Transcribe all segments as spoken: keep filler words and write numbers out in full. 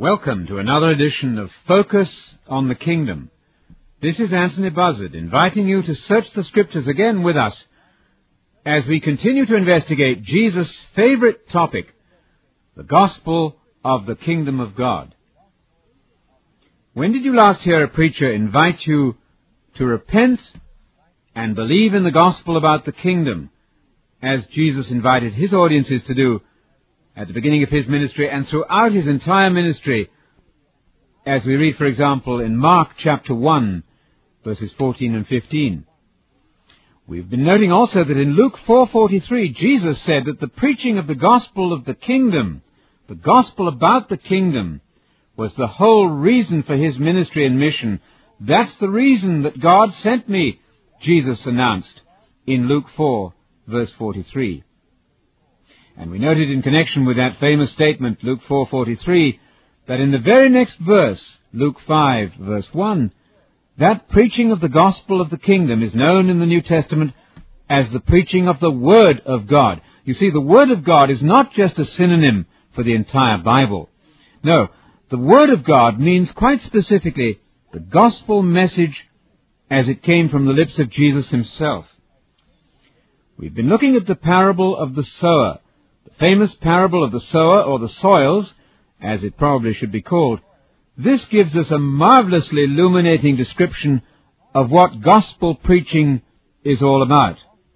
Welcome to another edition of Focus on the Kingdom. This is Anthony Buzzard, inviting you to search the Scriptures again with us as we continue to investigate Jesus' favorite topic, the gospel of the kingdom of God. When did you last hear a preacher invite you to repent and believe in the gospel about the kingdom, as Jesus invited his audiences to do at the beginning of his ministry and throughout his entire ministry, as we read, for example, in Mark chapter one, verses fourteen and fifteen. We've been noting also that in Luke four forty-three, Jesus said that the preaching of the gospel of the kingdom, the gospel about the kingdom, was the whole reason for his ministry and mission. That's the reason that God sent me, Jesus announced in Luke four, verse forty-three. And we noted in connection with that famous statement, Luke four forty-three, that in the very next verse, Luke five, verse one, that preaching of the gospel of the kingdom is known in the New Testament as the preaching of the Word of God. You see, the Word of God is not just a synonym for the entire Bible. No, the Word of God means quite specifically the gospel message as it came from the lips of Jesus himself. We've been looking at the parable of the sower, the famous parable of the sower, or the soils, as it probably should be called. This gives us a marvelously illuminating description of what gospel preaching is all about.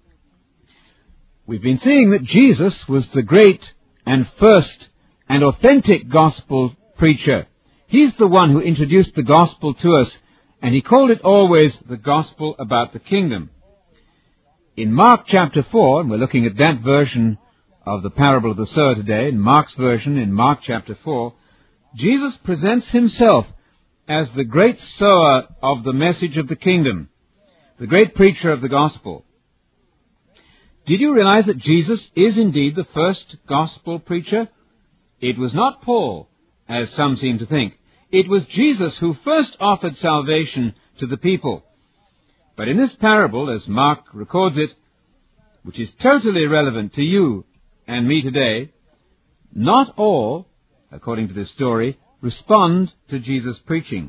We've been seeing that Jesus was the great and first and authentic gospel preacher. He's the one who introduced the gospel to us, and he called it always the gospel about the kingdom. In Mark chapter four, and we're looking at that version of the parable of the sower today, in Mark's version, in Mark chapter four, Jesus presents himself as the great sower of the message of the kingdom, the great preacher of the gospel. Did you realize that Jesus is indeed the first gospel preacher? It was not Paul, as some seem to think. It was Jesus who first offered salvation to the people. But in this parable, as Mark records it, which is totally relevant to you and me today, not all, according to this story, respond to Jesus' preaching.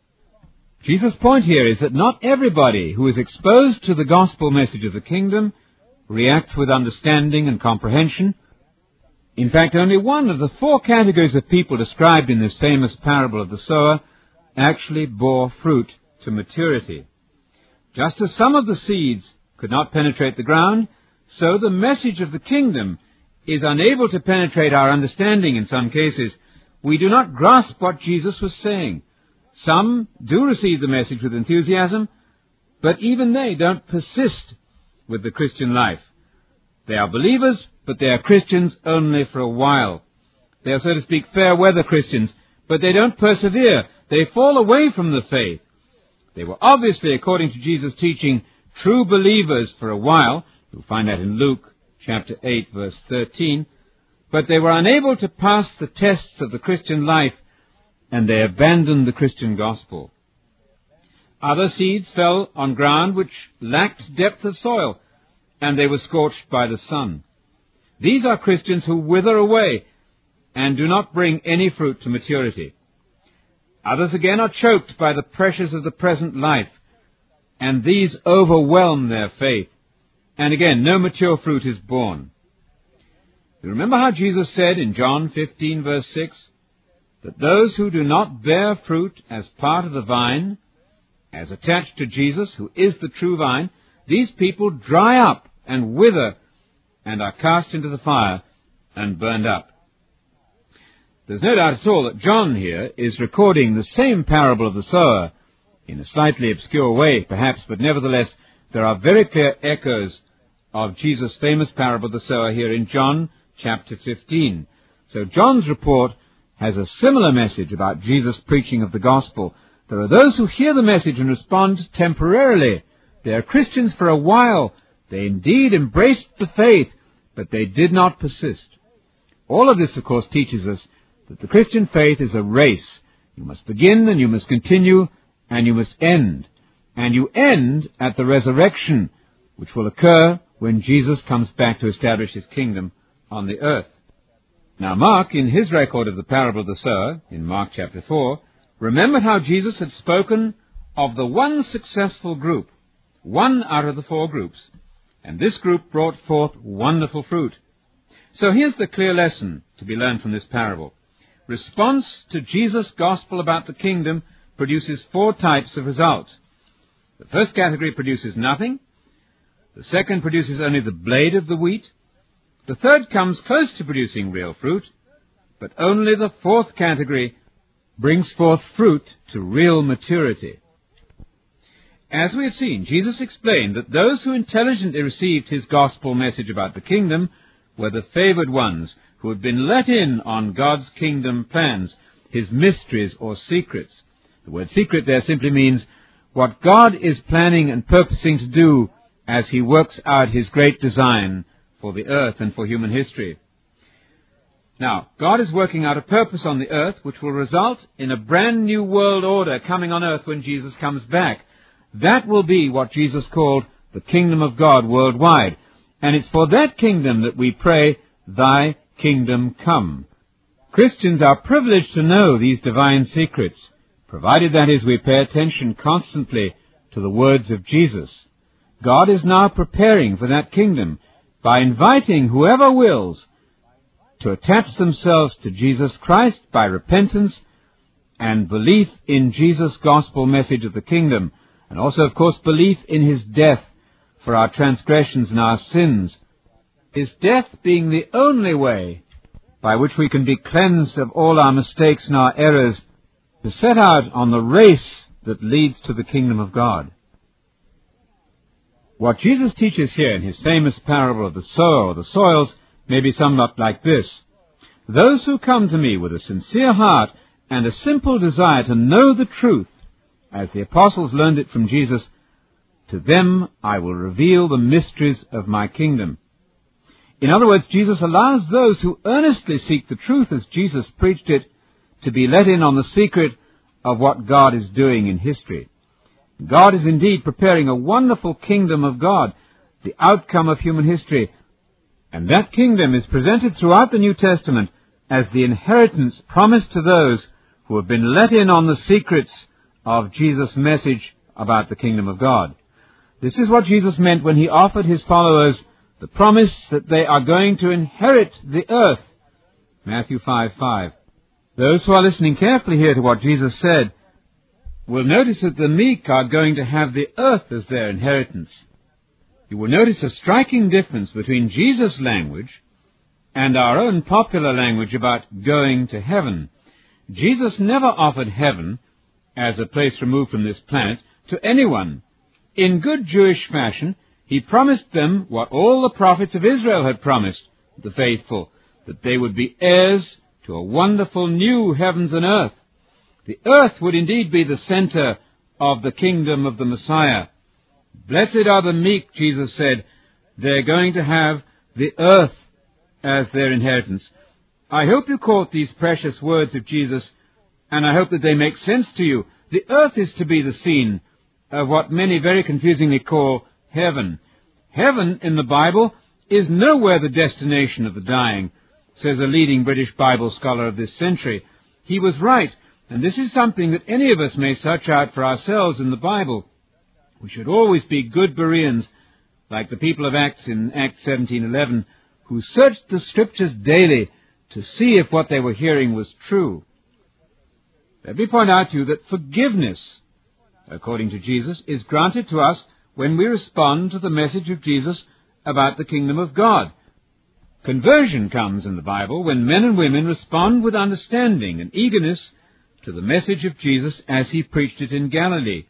Jesus' point here is that not everybody who is exposed to the gospel message of the kingdom reacts with understanding and comprehension. In fact, only one of the four categories of people described in this famous parable of the sower actually bore fruit to maturity. Just as some of the seeds could not penetrate the ground, so the message of the kingdom is unable to penetrate our understanding in some cases. We do not grasp what Jesus was saying. Some do receive the message with enthusiasm, but even they don't persist with the Christian life. They are believers, but they are Christians only for a while. They are, so to speak, fair-weather Christians, but they don't persevere. They fall away from the faith. They were obviously, according to Jesus' teaching, true believers for a while. You'll find that in Luke chapter eight, verse thirteen. But they were unable to pass the tests of the Christian life, and they abandoned the Christian gospel. Other seeds fell on ground which lacked depth of soil, and they were scorched by the sun. These are Christians who wither away and do not bring any fruit to maturity. Others again are choked by the pressures of the present life, and these overwhelm their faith. And again, no mature fruit is born. You remember how Jesus said in John fifteen, verse six, that those who do not bear fruit as part of the vine, as attached to Jesus, who is the true vine, these people dry up and wither and are cast into the fire and burned up. There's no doubt at all that John here is recording the same parable of the sower in a slightly obscure way, perhaps, but nevertheless, there are very clear echoes of Jesus' famous parable of the sower here in John chapter fifteen. So John's report has a similar message about Jesus' preaching of the gospel. There are those who hear the message and respond temporarily. They are Christians for a while. They indeed embraced the faith, but they did not persist. All of this, of course, teaches us that the Christian faith is a race. You must begin and you must continue and you must end. And you end at the resurrection, which will occur when Jesus comes back to establish his kingdom on the earth. Now Mark, in his record of the parable of the sower, in Mark chapter four, remembered how Jesus had spoken of the one successful group, one out of the four groups, and this group brought forth wonderful fruit. So here's the clear lesson to be learned from this parable. Response to Jesus' gospel about the kingdom produces four types of result. The first category produces nothing. The second produces only the blade of the wheat. The third comes close to producing real fruit. But only the fourth category brings forth fruit to real maturity. As we have seen, Jesus explained that those who intelligently received his gospel message about the kingdom were the favored ones who had been let in on God's kingdom plans, his mysteries or secrets. The word secret there simply means what God is planning and purposing to do as he works out his great design for the earth and for human history. Now, God is working out a purpose on the earth which will result in a brand new world order coming on earth when Jesus comes back. That will be what Jesus called the kingdom of God worldwide. And it's for that kingdom that we pray, Thy kingdom come. Christians are privileged to know these divine secrets, provided that is we pay attention constantly to the words of Jesus. God is now preparing for that kingdom by inviting whoever wills to attach themselves to Jesus Christ by repentance and belief in Jesus' gospel message of the kingdom, and also, of course, belief in his death for our transgressions and our sins, his death being the only way by which we can be cleansed of all our mistakes and our errors to set out on the race that leads to the kingdom of God. What Jesus teaches here in his famous parable of the sower or the soils may be summed up like this. Those who come to me with a sincere heart and a simple desire to know the truth, as the apostles learned it from Jesus, to them I will reveal the mysteries of my kingdom. In other words, Jesus allows those who earnestly seek the truth as Jesus preached it to be let in on the secret of what God is doing in history. God is indeed preparing a wonderful kingdom of God, the outcome of human history, and that kingdom is presented throughout the New Testament as the inheritance promised to those who have been let in on the secrets of Jesus' message about the kingdom of God. This is what Jesus meant when he offered his followers the promise that they are going to inherit the earth. Matthew five five. Those who are listening carefully here to what Jesus said will notice that the meek are going to have the earth as their inheritance. You will notice a striking difference between Jesus' language and our own popular language about going to heaven. Jesus never offered heaven as a place removed from this planet to anyone. In good Jewish fashion, he promised them what all the prophets of Israel had promised the faithful, that they would be heirs to a wonderful new heavens and earth. The earth would indeed be the center of the kingdom of the Messiah. Blessed are the meek, Jesus said. They're going to have the earth as their inheritance. I hope you caught these precious words of Jesus, and I hope that they make sense to you. The earth is to be the scene of what many very confusingly call heaven. Heaven in the Bible is nowhere the destination of the dying, says a leading British Bible scholar of this century. He was right, and this is something that any of us may search out for ourselves in the Bible. We should always be good Bereans, like the people of Acts in Acts seventeen eleven, who searched the Scriptures daily to see if what they were hearing was true. Let me point out to you that forgiveness, according to Jesus, is granted to us when we respond to the message of Jesus about the kingdom of God. Conversion comes in the Bible when men and women respond with understanding and eagerness to the message of Jesus as he preached it in Galilee.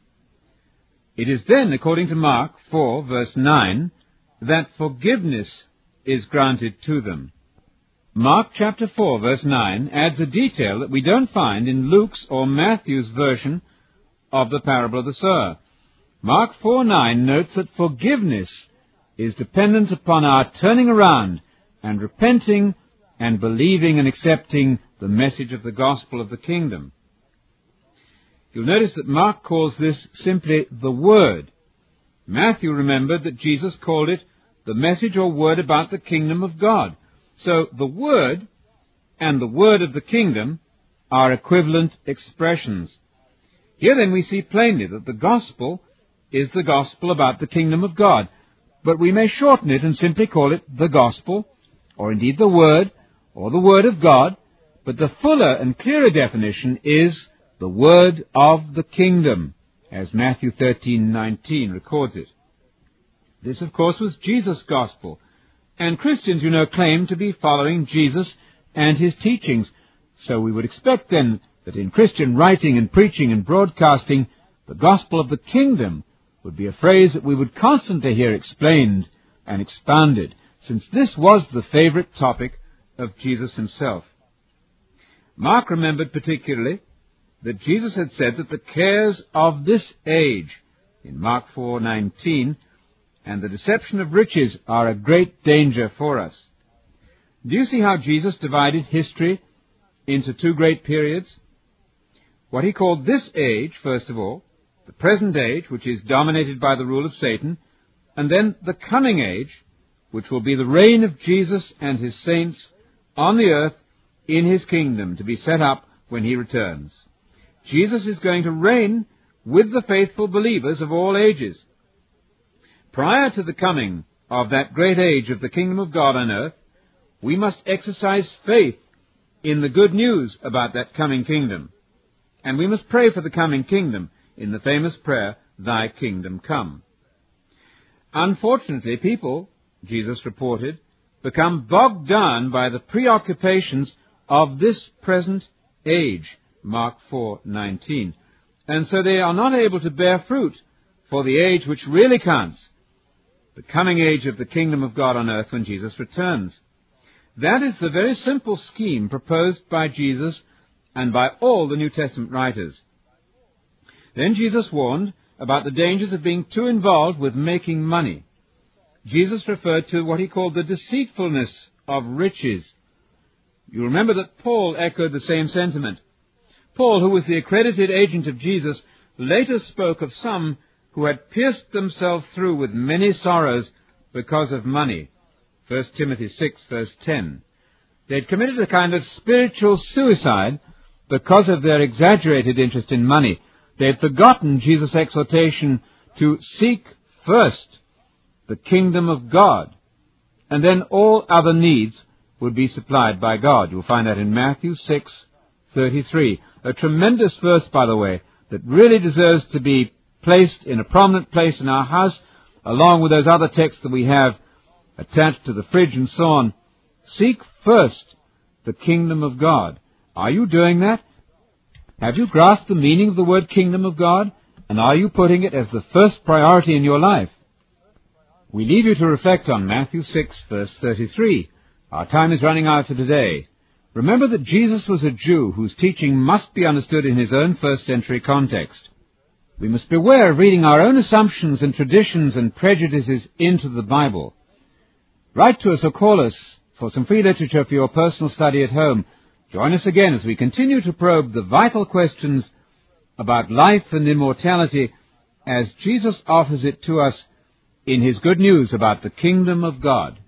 It is then, according to Mark four, verse nine, that forgiveness is granted to them. Mark chapter four, verse nine, adds a detail that we don't find in Luke's or Matthew's version of the parable of the sower. Mark four nine notes that forgiveness is dependent upon our turning around and repenting and believing and accepting the message of the gospel of the kingdom. You'll notice that Mark calls this simply the Word. Matthew remembered that Jesus called it the message or word about the kingdom of God. So the Word and the word of the kingdom are equivalent expressions. Here then we see plainly that the gospel is the gospel about the kingdom of God, but we may shorten it and simply call it the gospel, or indeed the word, or the word of God, but the fuller and clearer definition is the word of the kingdom, as Matthew thirteen nineteen records it. This, of course, was Jesus' gospel, and Christians, you know, claim to be following Jesus and his teachings. So we would expect, then, that in Christian writing and preaching and broadcasting, the gospel of the kingdom would be a phrase that we would constantly hear explained and expounded, since this was the favorite topic of Jesus himself. Mark remembered particularly that Jesus had said that the cares of this age, in Mark four nineteen, and the deception of riches are a great danger for us. Do you see how Jesus divided history into two great periods? What he called this age, first of all, the present age, which is dominated by the rule of Satan, and then the coming age, which will be the reign of Jesus and his saints on the earth in his kingdom, to be set up when he returns. Jesus is going to reign with the faithful believers of all ages. Prior to the coming of that great age of the kingdom of God on earth, we must exercise faith in the good news about that coming kingdom. And we must pray for the coming kingdom in the famous prayer, "Thy kingdom come." Unfortunately, people, Jesus reported, become bogged down by the preoccupations of this present age, Mark four nineteen, and so they are not able to bear fruit for the age which really counts, the coming age of the kingdom of God on earth when Jesus returns. That is the very simple scheme proposed by Jesus and by all the New Testament writers. Then Jesus warned about the dangers of being too involved with making money. Jesus referred to what he called the deceitfulness of riches. You remember that Paul echoed the same sentiment. Paul, who was the accredited agent of Jesus, later spoke of some who had pierced themselves through with many sorrows because of money. First Timothy six, verse ten. They had committed a kind of spiritual suicide because of their exaggerated interest in money. They had forgotten Jesus' exhortation to seek first the kingdom of God, and then all other needs would be supplied by God. You'll find that in Matthew six thirty-three. A tremendous verse, by the way, that really deserves to be placed in a prominent place in our house, along with those other texts that we have attached to the fridge and so on. Seek first the kingdom of God. Are you doing that? Have you grasped the meaning of the word kingdom of God? And are you putting it as the first priority in your life? We leave you to reflect on Matthew six, verse thirty-three. Our time is running out for today. Remember that Jesus was a Jew whose teaching must be understood in his own first century context. We must beware of reading our own assumptions and traditions and prejudices into the Bible. Write to us or call us for some free literature for your personal study at home. Join us again as we continue to probe the vital questions about life and immortality as Jesus offers it to us in his good news about the kingdom of God.